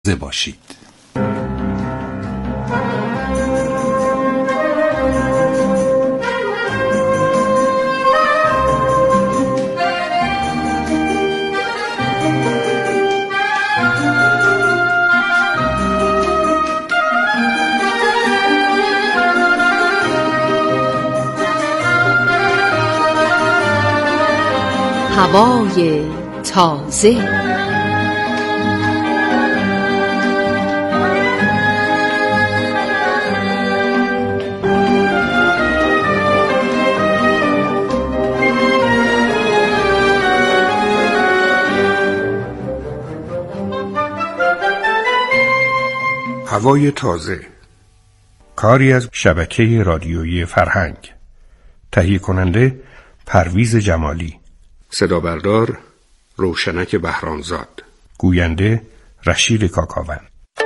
تازه باشید. هوای تازه. هوای تازه، کاری از شبکه رادیویی فرهنگ. تهیه کننده پرویز جمالی. صدا بردار روشنک بهرامزاد. گوینده رشید کاکاون.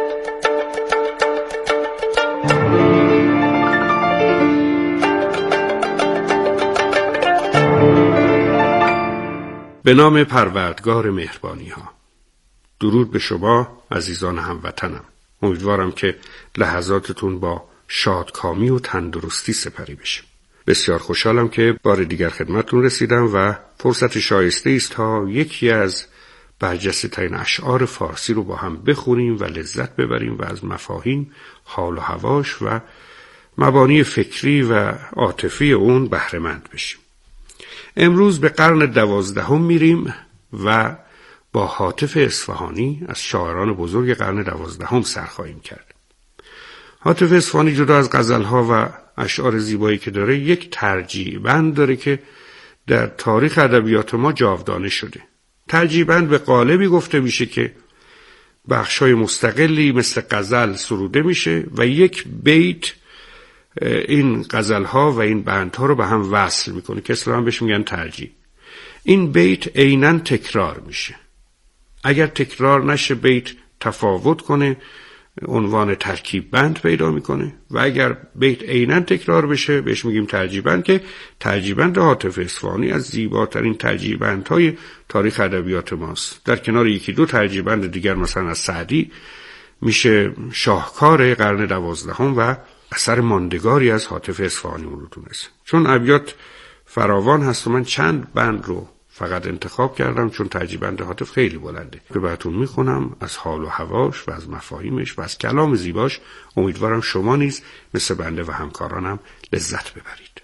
به نام پروردگار مهربانی ها. درود به شما عزیزان هموطنم. امیدوارم که لحظاتتون با شادکامی و تندرستی سپری بشه. بسیار خوشحالم که بار دیگر خدمتتون رسیدم و فرصت شایسته است تا یکی از برجسته ترین اشعار فارسی رو با هم بخونیم و لذت ببریم و از مفاهیم، حال و هواش و مبانی فکری و عاطفی اون بهره مند بشیم. امروز به قرن 12 میریم و با هاتف اصفهانی از شاعران بزرگ قرن 12 سر خواهیم کرد. هاتف اصفهانی جدا از غزلها و اشعار زیبایی که داره، یک ترجیع بند داره که در تاریخ ادبیات ما جاودانه شده. ترجیع بند به قالبی گفته میشه که بخشای مستقلی مثل غزل سروده میشه و یک بیت این غزلها و این بندها رو به هم وصل میکنه که اصطلاحاً بهش میگن ترجیع. این بیت عیناً تکرار میشه. اگر تکرار نشه بیت تفاوت کنه، عنوان ترکیب بند پیدا میکنه و اگر بیت عیناً تکرار بشه بهش میگیم ترجیع بند، که ترجیع بند هاتف اصفهانی از زیباترین ترجیع بندهای تاریخ ادبیات ماست. در کنار یکی دو ترجیع بند دیگر مثلا از سعدی میشه شاهکار قرن 12 و اثر ماندگاری از هاتف اصفهانی رو دونست. چون ابیات فراوان هست و من چند بند رو فقط انتخاب کردم چون ترجیع بند هاتف خیلی بلنده که براتون میخونم از حال و هواش و از مفاهیمش و از کلام زیباش. امیدوارم شما نیز مثل بنده و همکارانم لذت ببرید.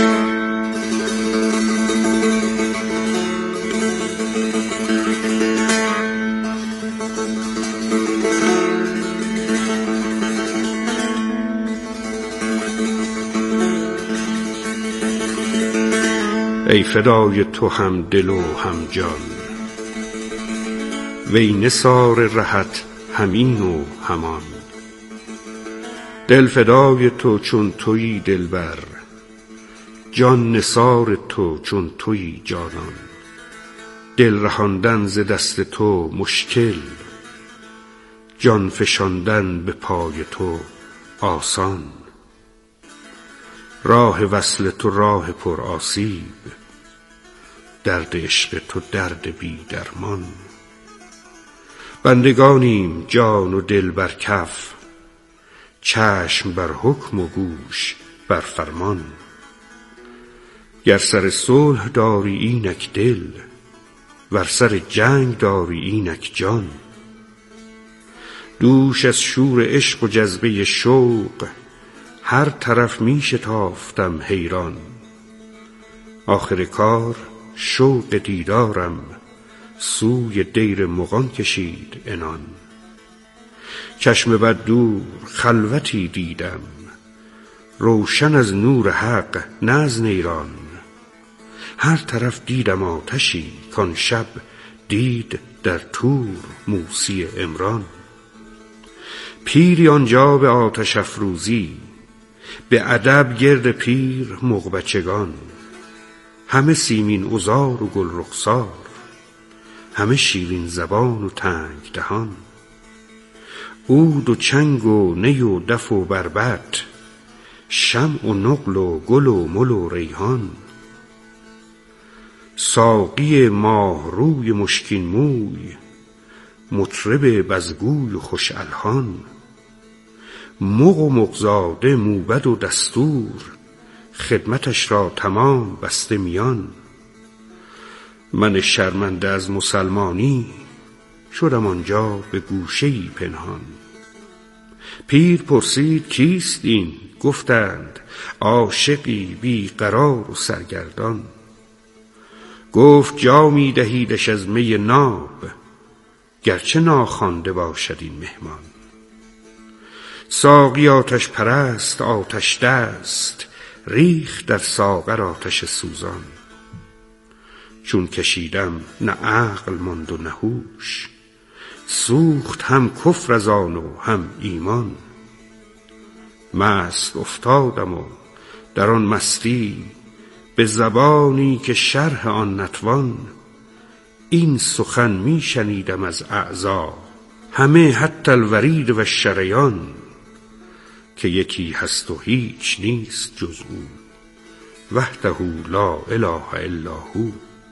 ای فدای تو هم دل و هم جان، وی نثار رهت همین و همان. دل فدای تو چون تویی دلبر، جان نثار تو چون تویی جانان. دل رهاندن ز دست تو مشکل، جان فشاندن به پای تو آسان. راه وصل تو راه پر آسیب، درد عشق تو درد بی درمان. بندگانیم جان و دل بر کف، چشم بر حکم و گوش بر فرمان. گر سر صلح داری اینک دل، ور سر جنگ داری اینک جان. دوش از شور عشق و جذبه شوق، هر طرف می شتافتم حیران. آخر کار شوق دیدارم، سوی دیر مغان کشید عنان. چشم بد دور خلوتی دیدم، روشن از نور حق نه از نیران. هر طرف دیدم آتشی، کان شب دید در طور موسی عمران. پیری آنجا به آتش افروزی، به ادب گرد پیر مغبچگان. همه سیمین عذار و گل رخسار، همه شیرین زبان و تنگ دهان. عود و چنگ و نی و دف و بربط، شمع و نقل و گل و مل و ریحان. ساقی ماه روی مشکین موی، مطرب بزگوی و خوش الحان، مغ و مغزاده موبد و دستور، خدمتش را تمام بسته میان. من شرمنده از مسلمانی، شدم آنجا به گوشه‌ای پنهان. پیر پرسید کیست این؟ گفتند عاشقی بی قرار و سرگردان. گفت جامی دهیدش از می ناب، گرچه ناخوانده باشد این مهمان. ساقی آتش پرست آتش دست، ریخت در ساغر آتش سوزان. چون کشیدم نه عقل ماند و نه هوش، سوخت هم کفر از آن و هم ایمان. مست افتادم و در آن مستی، به زبانی که شرح آن نتوان. این سخن می شنیدم از اعضا، همه حتی الورید و الشریان. که یکی هست و هیچ نیست جز او، وحده لا اله الا هو.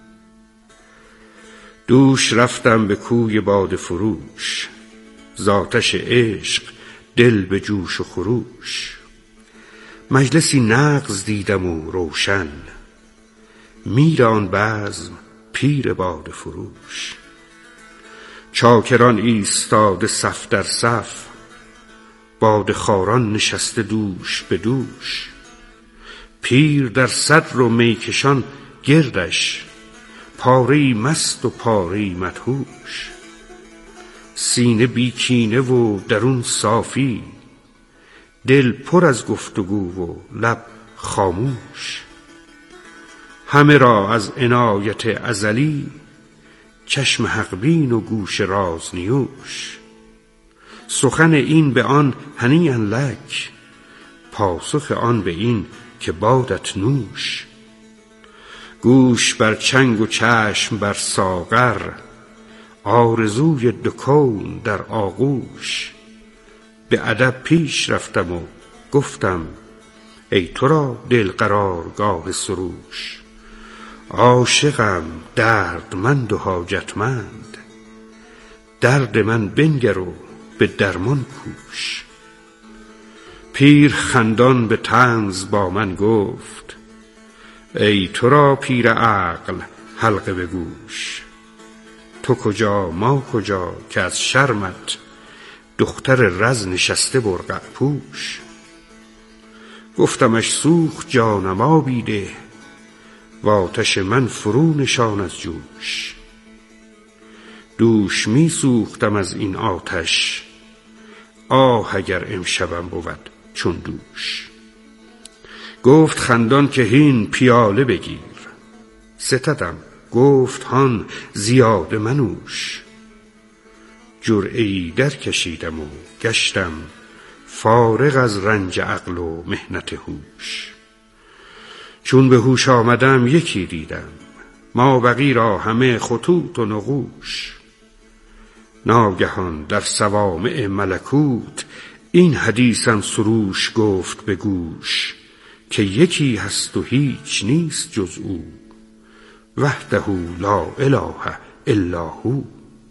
دوش رفتم به کوی باده فروش، زآتش عشق دل به جوش و خروش. مجلسی نغز دیدم و روشن، میر آن بزم پیر باده فروش. چاکران ایستاده صف در صف، باده خواران نشسته دوش به دوش. پیر در صدر و میکشان گردش، پاره‌ای مست و پاره‌ای مدهوش. سینه بی کینه و درون صافی، دل پر از گفتگو و لب خاموش. همه را از عنایت ازلی، چشم حق بین و گوش راز نیوش. سخن این به آن هنیئا لک، پاسخ آن به این که بادت نوش. گوش بر چنگ و چشم بر ساغر، آرزوی دو کون در آغوش. به ادب پیش رفتم و گفتم ای تو را دل قرارگاه سروش. عاشقم دردمند و حاجتمند، درد من بنگر و به درمان کوش. پیر خندان به طنز با من گفت ای تو را پیر عقل حلقه به گوش. تو کجا ما کجا که از شرمت، دختر رز نشسته برقع پوش. گفتمش سوخت جانم آبی ده، و آتش من فرو نشان از جوش. دوش می سوختم از این آتش، آه اگر امشبم بود چون دوش. گفت خندان که هین پیاله بگیر، ستدم گفت هان زیاده منوش. جرعه‌ای در کشیدم و گشتم، فارغ از رنج عقل و محنت هوش. چون به هوش آمدم یکی دیدم، مابقی را همه خطوط و نقوش. ناگهان در صوامع ملکوت، این حدیثم سروش گفت به گوش. که یکی هست و هیچ نیست جز او، وحده لا اله الا هو.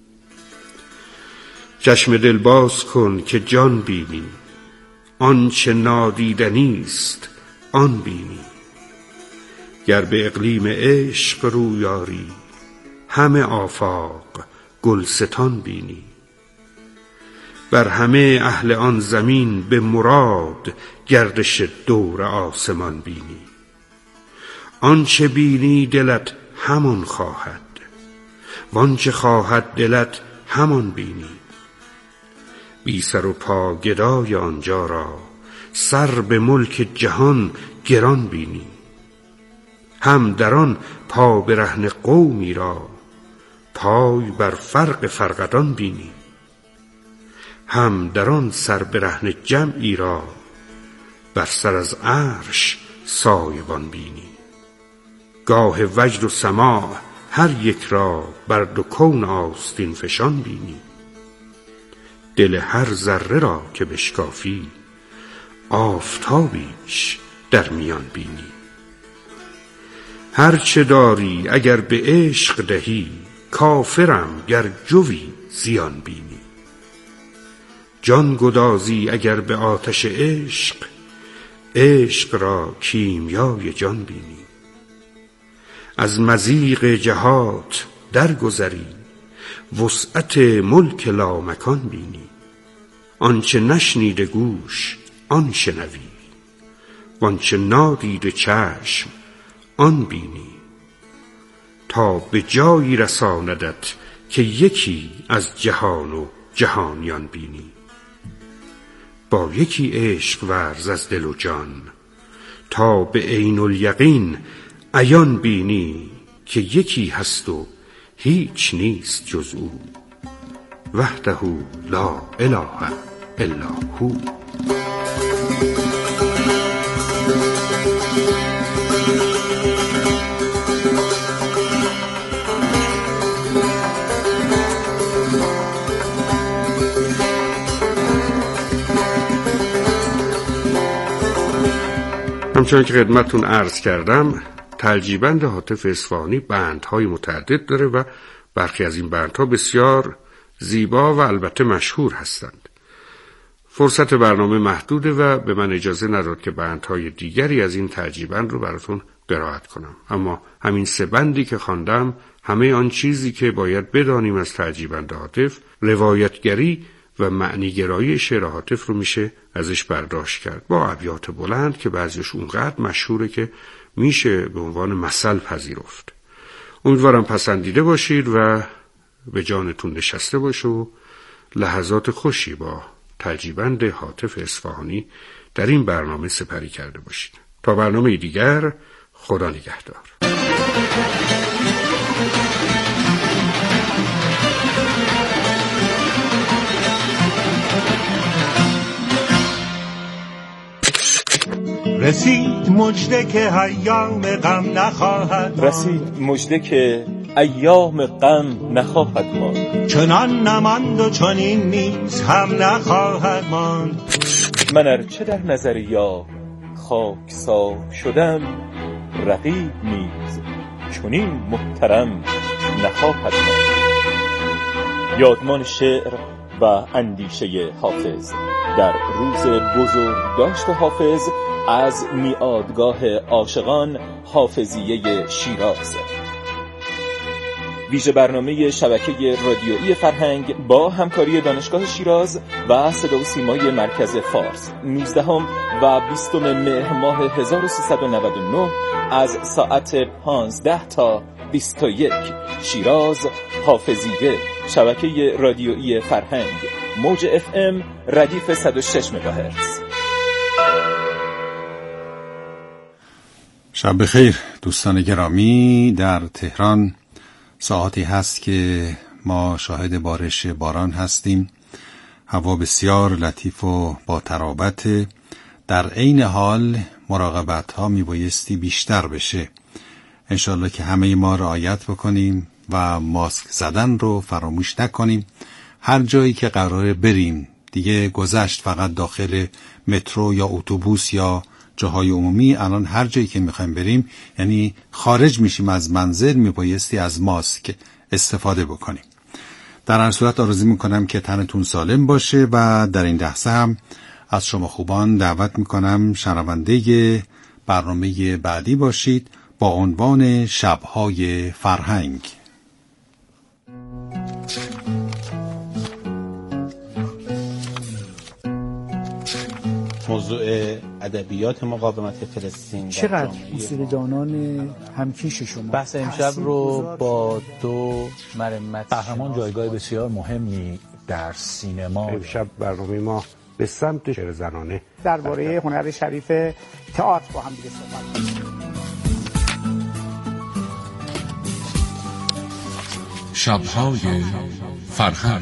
چشم دل باز کن که جان بینی، آنچه نادیدنی است آن بینی. گر به اقلیم عشق رویاری، همه آفاق گلستان بینی. بر همه اهل آن زمین به مراد، گردش دور آسمان بینی. آنچه بینی دلت همان خواهد، وانچه خواهد دلت همان بینی. بی سر و پا گدای آنجا را، سر به ملک جهان گران بینی. هم در آن پا برهنه قومی را، پای بر فرق فرقدان بینی. هم در آن سر برهنه جمعی را، بر سر از عرش سایبان بینی. گاه وجد و سماع هر یک را، بر دو کون آستین فشان بینی. دل هر ذره را که بشکافی، آفتابیش در میان بینی. هر چه داری اگر به عشق دهی، کافرم گر جوی زیان بینی. جان گدازی اگر به آتش عشق، عشق را کیمیای جان بینی. از مضیق جهات درگذری، وسعت ملک لامکان بینی. آنچه نشنیده گوش آن شنوی، وانچه نادیده چشم آن بینی. تا به جایی رساندت که یکی از جهان و جهانیان بینی. با یکی عشق ورز از دل و جان، تا به عین الیقین عیان بینی. که یکی هست و هیچ نیست جز او، وحده لا اله الا هو. همچنان که خدمتتون عرض کردم، ترجیبند هاتف اصفهانی بندهای متعدد داره و برخی از این بندها بسیار زیبا و البته مشهور هستند. فرصت برنامه محدوده و به من اجازه نداد که بندهای دیگری از این ترجیبند رو براتون قرائت کنم، اما همین 3 بندی که خواندم همه آن چیزی که باید بدانیم از ترجیبند هاتف، روایتگری و معنیگرایی شعر هاتف رو میشه ازش برداشت کرد، با ابیات بلند که بعضیش اونقدر مشهوره که میشه به عنوان مثل پذیرفت. امیدوارم پسندیده باشید و به جانتون نشسته باشه و لحظات خوشی با ترجیبند هاتف اصفهانی در این برنامه سپری کرده باشید. تا برنامه دیگر، خدا نگهدار. رسید مژده که ایام غم نخواهد، رسید مژده که ایام غم نخواهد ماند. چنان نماند و چنین نیز هم نخواهد ماند. من ارچه در نظر یار خاکسار شدم، رقیب نیز چنین محترم نخواهد ماند. یادمان شعر و اندیشه حافظ در روز بزرگ داشت حافظ از میادگاه عاشقان حافظیه شیراز. ویژه برنامه شبکه رادیویی فرهنگ با همکاری دانشگاه شیراز و صدا و سیمای مرکز فارس 19 و 20 مهر ماه 1399 از ساعت 15 تا 21 شیراز. حافظیه، شبکه رادیویی فرهنگ، موج FM ردیف 106 مگاهرتز. شب بخیر دوستان گرامی. در تهران ساعتی هست که ما شاهد بارش باران هستیم. هوا بسیار لطیف و با ترابط. در عین حال مراقبت ها می بایستی بیشتر بشه. انشالله که همه ما رعایت بکنیم و ماسک زدن رو فراموش نکنیم. هر جایی که قراره بریم، دیگه گذشت فقط داخل مترو یا اتوبوس یا جاهای عمومی، الان هر جایی که میخوایم بریم، یعنی خارج میشیم از منزل، میبایستی از ماسک استفاده بکنیم. در هر صورت آرزو میکنم که تنتون سالم باشه و در این لحظه هم از شما خوبان دعوت میکنم شنونده برنامه بعدی باشید با عنوان شب‌های فرهنگ. موضوع ادبیات مقاومت فلسطین. چقدر موسیقیدانان همکیش شما بحث امشب رو با 2 مرمت قهرمان جایگاه بسیار مهمی در سینما. امشب برنامه ما به سمت شعر زنانه درباره هنر شریف تئاتر با هم دیگه صحبت کنیم. شب‌های فرهنگ.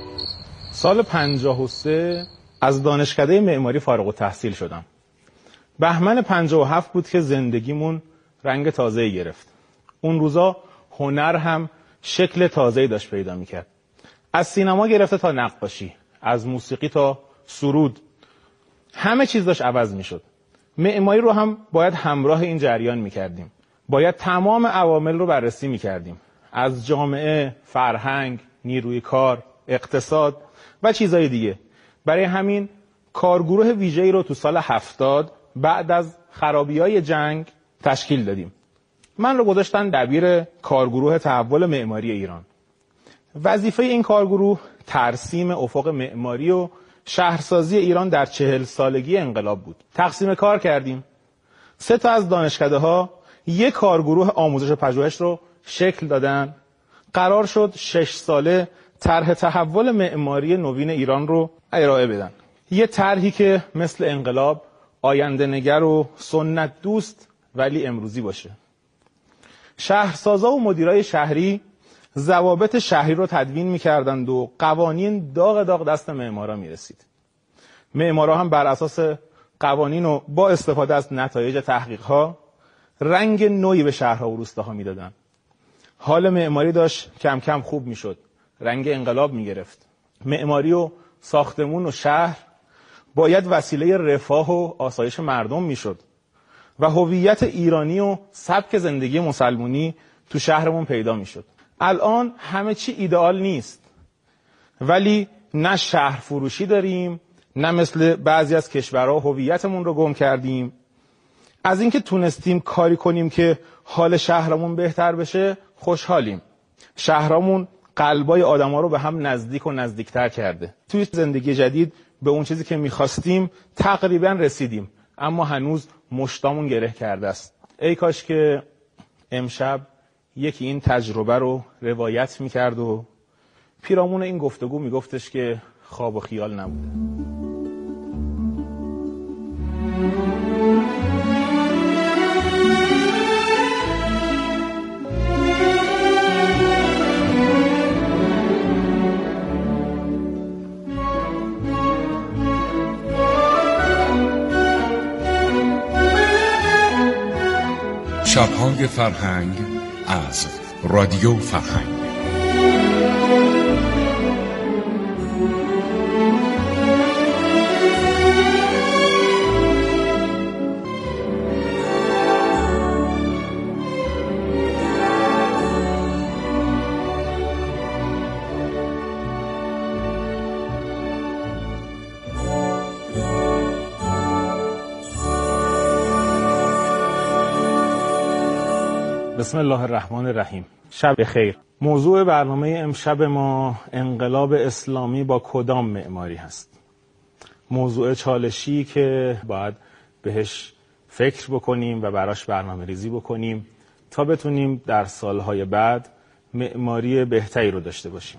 سال 53 از دانشکده معماری فارغ التحصیل شدم بهمن 57 بود که زندگیمون رنگ تازه‌ای گرفت. اون روزا هنر هم شکل تازه‌ای داشت پیدا می‌کرد. از سینما گرفته تا نقاشی، از موسیقی تا سرود، همه چیز داشت عوض می‌شد. معماری رو هم باید همراه این جریان می‌کردیم. باید تمام عوامل رو بررسی می‌کردیم. از جامعه، فرهنگ، نیروی کار، اقتصاد و چیزهای دیگه. برای همین کارگروه ویژه‌ای رو تو سال 70 بعد از خرابی‌های جنگ تشکیل دادیم. من رو گذاشتن دبیر کارگروه تحول معماری ایران. وظیفه این کارگروه ترسیم افق معماری و شهرسازی ایران در 40 سالگی انقلاب بود. تقسیم کار کردیم. 3 تا از دانشکده‌ها یک کارگروه آموزش و پژوهش رو شکل دادن. قرار شد 6 ساله طرح تحول معماری نوین ایران رو ارائه بدن. یه طرحی که مثل انقلاب آینده نگر و سنت دوست ولی امروزی باشه. شهرسازا و مدیرای شهری ضوابط شهری رو تدوین می‌کردند و قوانین داغ دست معمارا می‌رسید. معمارا هم بر اساس قوانین و با استفاده از نتایج تحقیق‌ها رنگ نوعی به شهرها و روستاها می‌دادن. حال معماری داشت کم کم خوب می‌شد. رنگ انقلاب می‌گرفت. معماری و ساختمون و شهر باید وسیله رفاه و آسایش مردم می‌شد و هویت ایرانی و سبک زندگی مسلمونی تو شهرمون پیدا می‌شد. الان همه چی ایدئال نیست، ولی نه شهر فروشی داریم، نه مثل بعضی از کشورها هویتمون رو گم کردیم. از اینکه تونستیم کاری کنیم که حال شهرمون بهتر بشه خوشحالیم. شهرمون قلبای آدما رو به هم نزدیک و نزدیکتر کرده. توی زندگی جدید به اون چیزی که می‌خواستیم تقریبا رسیدیم، اما هنوز مشتامون گره کرده است. ای کاش که امشب یکی این تجربه رو روایت میکرد و پیرامون این گفتگو میگفتش که خواب و خیال نبوده. شب‌های فرهنگ از رادیو فرهنگ. بسم الله الرحمن الرحیم. شب خیر. موضوع برنامه امشب ما انقلاب اسلامی با کدام معماری هست. موضوع چالشی که باید بهش فکر بکنیم و براش برنامه ریزی بکنیم تا بتونیم در سالهای بعد معماری بهتری رو داشته باشیم.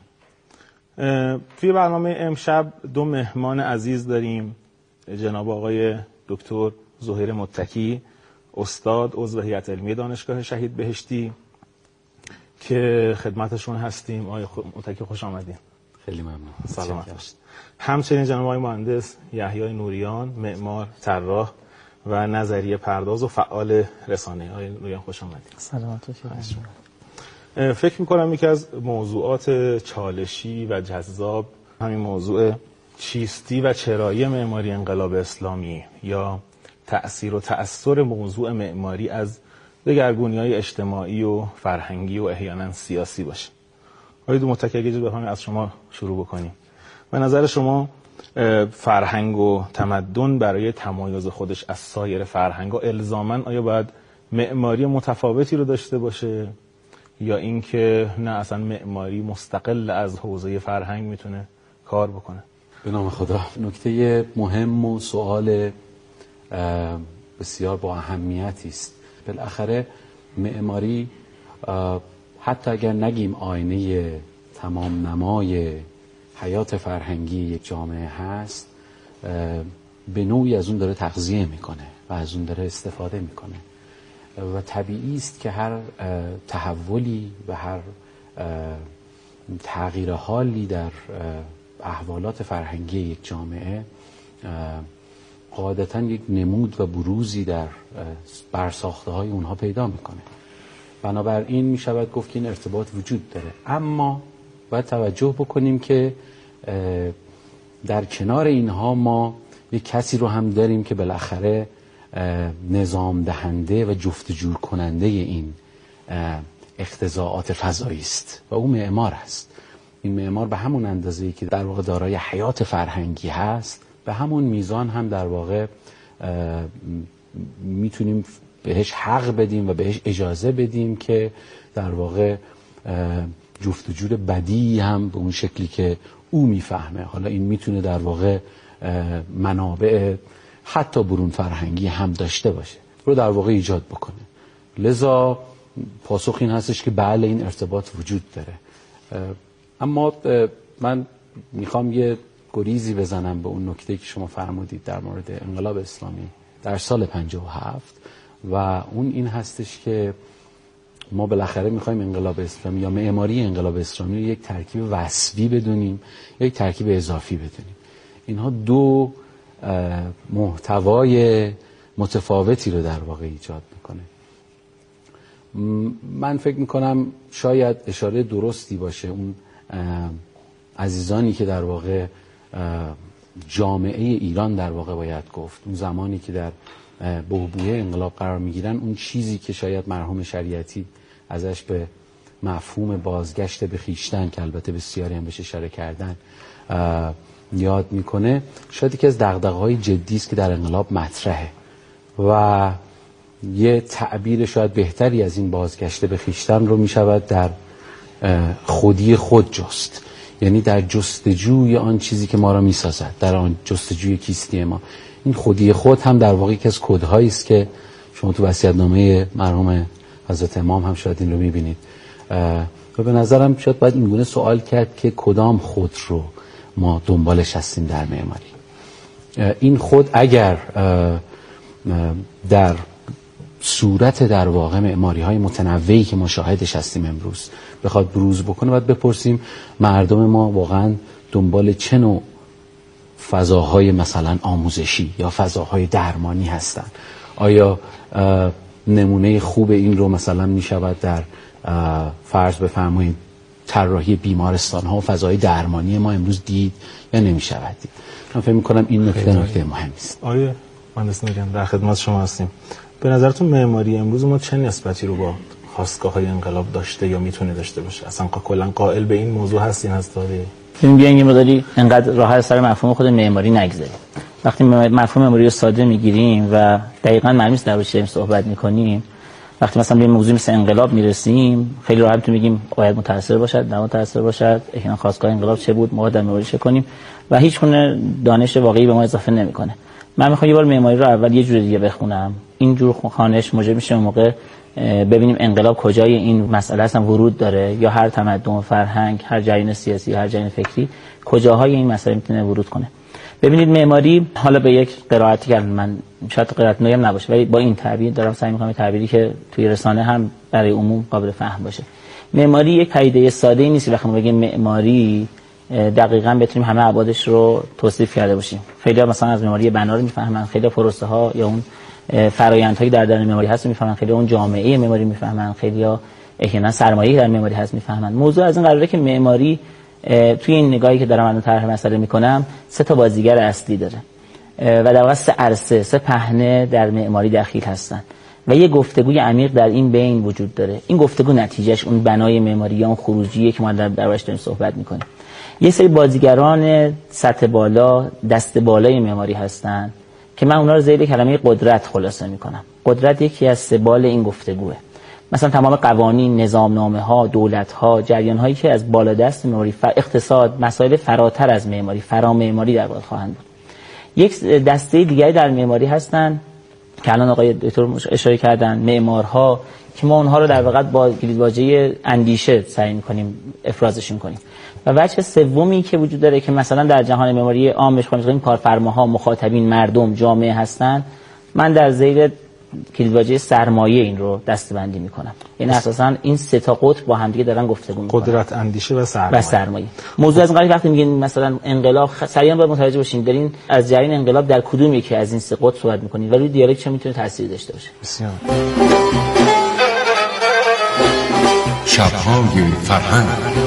توی برنامه امشب 2 مهمان عزیز داریم. جناب آقای دکتر زهیر متکی، استاد عضو هیئت علمی دانشگاه شهید بهشتی که خدمتشون هستیم. آقای متکی خوش آمدین. خیلی ممنون. سلامت باشید. همچنین جناب آقای مهندس یحیی نوریان، معمار، طراح و نظریه پرداز و فعال رسانه. آقای نوریان خوش آمدید. سلامت باشید. فکر می‌کنم یکی از موضوعات چالشی و جذاب همین موضوع چیستی و چرایی معماری انقلاب اسلامی یا تأثیر و تأثیر موضوع معماری از دگرگونی‌های اجتماعی و فرهنگی و احیانا سیاسی باشه. آقای متکی اگه بخوایم از شما شروع بکنیم. به نظر شما فرهنگ و تمدن برای تمایز خودش از سایر فرهنگ‌ها الزاماً آیا باید معماری متفاوتی رو داشته باشه یا اینکه نه اصلا معماری مستقل از حوزه فرهنگ میتونه کار بکنه؟ به نام خدا. نکته مهم و سوال بسیار با اهمیتی است. بالاخره معماری حتی اگر نگیم آینه تمام نمای حیات فرهنگی یک جامعه هست، به نوعی از اون داره تغذیه میکنه و از اون داره استفاده میکنه و طبیعی است که هر تحولی و هر تغییر حالی در احوالات فرهنگی یک جامعه قاعدتاً یک نمود و بروزی در برساخته‌های اونها پیدا میکنه. بنابراین می شود گفت که این ارتباط وجود داره، اما باید توجه بکنیم که در کنار اینها ما یک کسی رو هم داریم که بالاخره نظام دهنده و جفت جور کننده این اقتضاعات فضایی است و اون معمار است. این معمار به همون اندازه‌ای که در واقع دارای حیات فرهنگی هست، به همون میزان هم در واقع میتونیم بهش حق بدیم و بهش اجازه بدیم که در واقع جفت و جور بدی هم به اون شکلی که او میفهمه، حالا این میتونه در واقع منابع حتی برون فرهنگی هم داشته باشه، رو در واقع ایجاد بکنه. لذا پاسخ این هستش که بله این ارتباط وجود داره. اما من میخوام یه گریزی بزنم به اون نکته که شما فرمودید در مورد انقلاب اسلامی در سال 57 و اون این هستش که ما بالاخره میخوایم انقلاب اسلامی یا معماری انقلاب اسلامی رو یک ترکیب وصفی بدونیم، یک ترکیب اضافی بدونیم. اینها دو محتوای متفاوتی رو در واقع ایجاد میکنه. من فکر میکنم شاید اشاره درستی باشه اون عزیزانی که در واقع جامعه ایران در واقع باید گفت، اون زمانی که در بحبوحه انقلاب قرار میگیرن، اون چیزی که شاید مرحوم شریعتی ازش به مفهوم بازگشت به خویشتن که البته بسیاری هم بهش اشاره کردن یاد میکنه، شاید یکی از دغدغه‌های جدی است که در انقلاب مطرحه و یه تعبیر شاید بهتری از این بازگشت به خویشتن رو میشود در خودی خود جست، یعنی در جستجوی آن چیزی که ما را میسازد، در آن جستجوی کیستی ما. این خودی خود هم در واقع یکی از کدهایی است که شما تو وصیت‌نامه مرحوم حضرت امام هم شاید این رو میبینید و به نظرم شاید باید اینگونه سوال کرد که کدام خود رو ما دنبالش هستیم در معماری. این خود اگر در صورت در واقع معماری های متنوعی که ما شاهدش هستیم امروز بخواد بروز بکنه، باید بپرسیم مردم ما واقعا دنبال چه نوع فضاهای مثلا آموزشی یا فضاهای درمانی هستن. آیا نمونه خوب این رو مثلا می شود در فرض بفرمایید طراحی بیمارستان ها و فضای درمانی ما امروز دید یا نمی شود دید؟ من فکر می کنم این نکته مهمی است. آیه مهندس نگم در خدمت شما هستیم. به نظرتون معماری امروز ما چه نسبتی رو با خواستگاه‌های انقلاب داشته یا میتونه داشته باشه؟ اصلا کلا قائل به این موضوع هستین هستاری؟ بیاین یه مقداری انقدر راحت سر مفهوم خود معماری نگذاریم. وقتی مفهوم معماری رو ساده میگیریم و دقیقاً معلوم است در چه صحبت میکنیم، وقتی مثلا به موضوع مثل انقلاب میرسیم خیلی راحت میتونیم بگیم باید متأثر باشد، نه متأثر باشد، احیانا خواستگاه انقلاب چه بود، ما در معماری چه کنیم و هیچ گونه دانش واقعی به ما اضافه نمیکنه. من میخوام یه بار معماری رو اول یه جور دیگه بخونم. این جور خوانش موجب میشه اون موقع ببینیم انقلاب کجای این مسئله اصلا ورود داره، یا هر تمدن، فرهنگ، هر جریان سیاسی، هر جریان فکری کجاهای این مسئله میتونه ورود کنه. ببینید معماری، حالا به یک قرائتی که من شاید قرائت نوعی نباشه ولی با این تعبیر دارم سعی میکنم تعبیری که توی رسانه هم برای عموم قابل فهم باشه. معماری یک پدیده ساده‌ای نیست. وقتی ما بگیم معماری دقیقاً بتونیم همه ابعادش رو توصیف کرده باشیم. خیلی‌ها مثلا از معماری بنا رو میفهمن، خیلی‌ها پروسه ها یا اون فرآیندهایی در درون معماری هست میفهمن، خیلی‌ها اون جامعه معماری میفهمن، خیلی‌ها احیانا سرمایه‌ای در معماری هست میفهمن. موضوع از این قراره که معماری توی این نگاهی که دارم الان طرح مسئله میکنم 3 تا بازیگر اصلی داره و در واقع 3 عرصه، 3 پهنه در معماری دخیل هستن و یه گفتگوی عمیق در این بین وجود داره. این گفتگو نتیجهش اون بنای معماری یا اون خروجیه که ما دربارش داریم صحبت میکنیم. یه سری بازیگران سطح بالا، دست بالای معماری هستن که من اونا رو زیر کلمه قدرت خلاصه میکنم. قدرت یکی از سبال این گفتگوه. مثلا تمام قوانین، نظامنامه‌ها، دولت‌ها، جریان‌هایی که از بالادست معماری، اقتصاد، مسائل فراتر از معماری، فرامعماری در واقع خواهند بود. یک دسته دیگری در معماری هستن که الان آقای دکتر اشاره کردن، معمارها، که ما اونها رو در واقع با کلیدواژه اندیشه سعی می‌کنیم افرازشون کنیم. و وجه سومی که وجود داره که مثلا در جهان معماری عامش خواهیم کارفرماها، مخاطبین، مردم، جامعه هستن، من در زیر کلیدواژه سرمایه این رو دسته‌بندی میکنم. یعنی اساسا این سه تا قطب با هم دیگه دارن گفتگو میکنن، قدرت، اندیشه و سرمایه. موضوع از قبل وقتی میگین مثلا انقلاب، سریعا باید متوجه باشین دارین از جریان انقلاب در کدوم یکی از این سه قطب صحبت میکنین و روی دیالکت چه میتونه تاثیر داشته باشه. بسیار. شب‌های فرهنگ.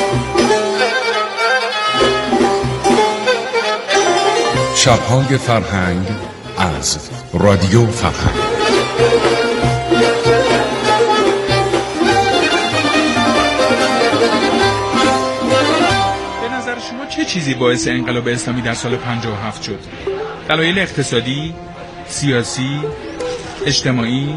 شب‌های فرهنگ از رادیو فرهنگ. به نظر شما چه چیزی باعث انقلاب اسلامی در سال 57 شد؟ دلایل اقتصادی، سیاسی، اجتماعی؟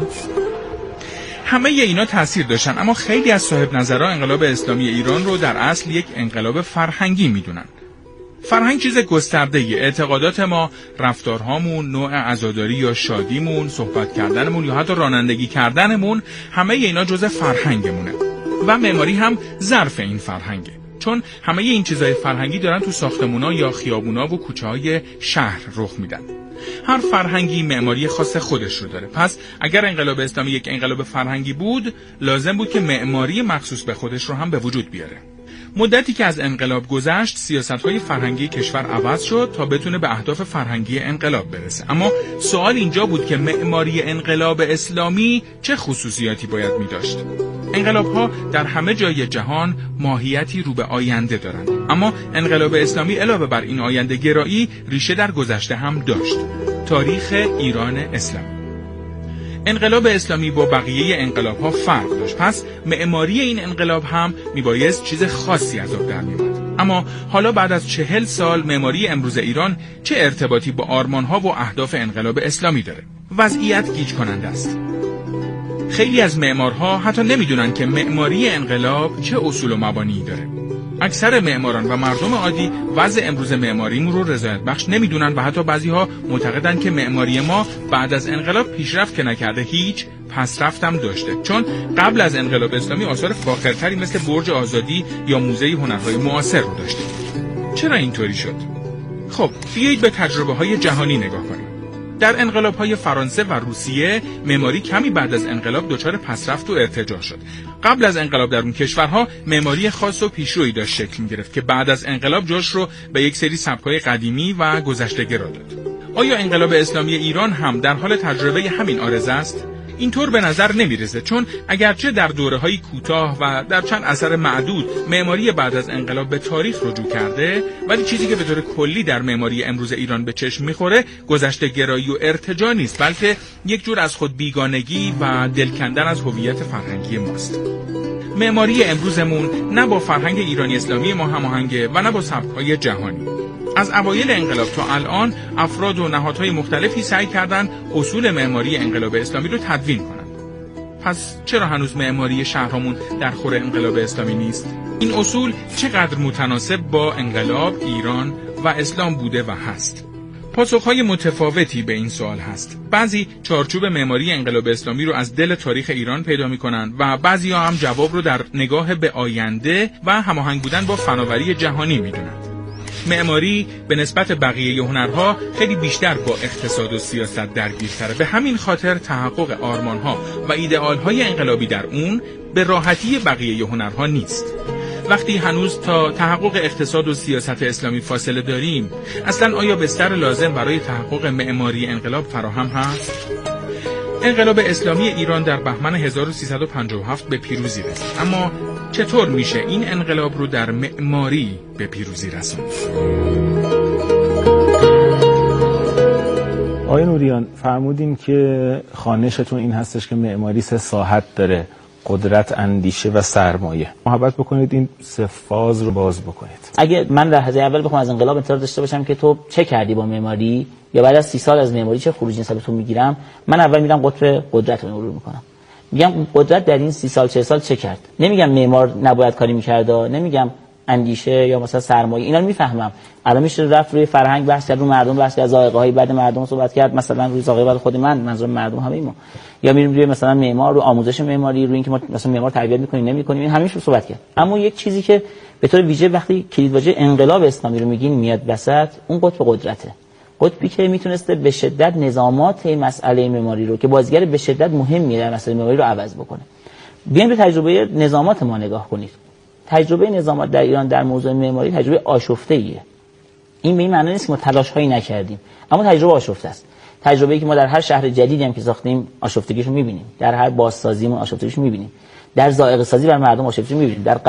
همه اینا تأثیر داشتن، اما خیلی از صاحب نظرها انقلاب اسلامی ایران رو در اصل یک انقلاب فرهنگی میدونن. فرهنگ چیز گسترده‌ای، اعتقادات ما، رفتارهامون، نوع عزاداری یا شادیمون، صحبت کردنمون یا حتی رانندگی کردنمون، همه اینا جزء فرهنگمونه و معماری هم ظرف این فرهنگه، چون همه این چیزای فرهنگی دارن تو ساختمونا یا خیابونا و کوچه‌های شهر رخ میدن. هر فرهنگی معماری خاص خودش رو داره. پس اگر انقلاب اسلامی یک انقلاب فرهنگی بود، لازم بود که معماری مخصوص به خودش رو هم به وجود بیاره. مدتی که از انقلاب گذشت، سیاست‌های فرهنگی کشور عوض شد تا بتونه به اهداف فرهنگی انقلاب برسه. اما سوال اینجا بود که معماری انقلاب اسلامی چه خصوصیاتی باید می‌داشت؟ انقلاب‌ها در همه جای جهان ماهیتی رو به آینده دارند، اما انقلاب اسلامی علاوه بر این آینده گرایی ریشه در گذشته هم داشت. تاریخ ایران اسلامی. انقلاب اسلامی با بقیه انقلاب‌ها فرق داشت، پس معماری این انقلاب هم میبایست چیز خاصی از آب در می‌آمد. اما حالا بعد از 40 سال معماری امروز ایران چه ارتباطی با آرمان‌ها و اهداف انقلاب اسلامی داره؟ وضعیت گیج کننده است. خیلی از معمارها حتی نمیدونن که معماری انقلاب چه اصول و مبانی داره. اکثر معماران و مردم عادی وضع امروز معماریمون رو رضایت بخش نمیدونن و حتی بعضی‌ها معتقدن که معماری ما بعد از انقلاب پیشرفت که نکرده، هیچ پسرفت هم داشته، چون قبل از انقلاب اسلامی آثار فاخرتری مثل برج آزادی یا موزه هنرهای معاصر رو داشتیم. چرا اینطوری شد؟ خب بیایید به تجربه‌های جهانی نگاه کنیم. در انقلاب‌های فرانسه و روسیه معماری کمی بعد از انقلاب دچار پسرفت و ارتجاع شد. قبل از انقلاب در اون کشورها معماری خاص و پیشرویی داشت شکل می‌گرفت که بعد از انقلاب جاش رو به یک سری سبک‌های قدیمی و گذشته‌گرا داد. آیا انقلاب اسلامی ایران هم در حال تجربه همین عارضه است؟ اینطور به نظر نمیرسه، چون اگرچه در دوره‌های کوتاه و در چند اثر معدود معماری بعد از انقلاب به تاریخ رجوع کرده، ولی چیزی که به طور کلی در معماری امروز ایران به چشم می‌خوره گذشته گرایی و ارتجاع نیست، بلکه یک جور از خود بیگانگی و دل کندن از هویت فرهنگی ماست. معماری امروزمون نه با فرهنگ ایرانی اسلامی ما هماهنگه و نه با سبک‌های جهانی. از اوایل انقلاب تا الان افراد و نهادهای مختلفی سعی کردند اصول معماری انقلاب اسلامی رو تدوین کنند. پس چرا هنوز معماری شهرامون در خور انقلاب اسلامی نیست؟ این اصول چقدر متناسب با انقلاب، ایران و اسلام بوده و هست؟ پاسخهای متفاوتی به این سوال هست. بعضی چارچوب معماری انقلاب اسلامی رو از دل تاریخ ایران پیدا می‌کنند و بعضی‌ها هم جواب رو در نگاه به آینده و هماهنگ بودن با فناوری جهانی می‌دونند. معماری به نسبت بقیه هنرها خیلی بیشتر با اقتصاد و سیاست درگیرتره. به همین خاطر تحقق آرمانها و ایدئالهای انقلابی در اون به راحتی بقیه هنرها نیست. وقتی هنوز تا تحقق اقتصاد و سیاست اسلامی فاصله داریم، اصلا آیا بستر لازم برای تحقق معماری انقلاب فراهم هست؟ انقلاب اسلامی ایران در بهمن 1357 به پیروزی رسید، اما چطور میشه این انقلاب رو در معماری به پیروزی رسوند؟ آقای نوریان فرمودین که خوانشتون این هستش که معماری 3 ساحت داره: قدرت، اندیشه و سرمایه. محبت بکنید این 3 فاز رو باز بکنید. اگه من لحظه اول بخوام از انقلاب انتظار داشته باشم که تو چه کردی با معماری، یا بعد از 30 سال از معماری چه خروجی نسبت تو میگیرم، من اول میرم قطب قدرت رو مرور میکنم. میگم قدرت در این 30 سال 40 سال چه کرد. نمیگم معمار نباید کاری میکرد، نمیگم اندیشه یا مثلا سرمایه، اینا رو میفهمم. الان میشه رفت روی فرهنگ بحث کرد، رو مردم بحث کرد، ذائقه‌های بعد مردم صحبت کرد، مثلا روی ذائقه بعد خود من، منظور مردم همه ما. یا میریم روی مثلا معمار، رو آموزش معماری، رو اینکه ما مثلا معمار تربیت میکنیم نمیکنیم، این همیشه صحبت کرد. اما یک چیزی که به طور ویژه وقتی کلیدواژه انقلاب اسلامی رو میگین میاد وسط، اون قطب قدرته. قطبی که میتونسته به شدت نظامات این مسئله معماری رو که بازیگر به شدت مهمی در مسئله معماری رو عوض بکنه. بیاین به تجربه نظامات ما نگاه کنید. تجربه نظامات در ایران در موضوع معماری تجربه آشفته‌ایه. این به این معنی نیست که ما تلاش‌هایی نکردیم، اما تجربه آشفته است. تجربه‌ای که ما در هر شهر جدیدی هم که ساختیم آشفتگیشو می‌بینیم، در هر بازسازیمون آشفتگیشو می‌بینیم، در ذائقه سازی بر مردم آشفتگیشو می‌بینیم، در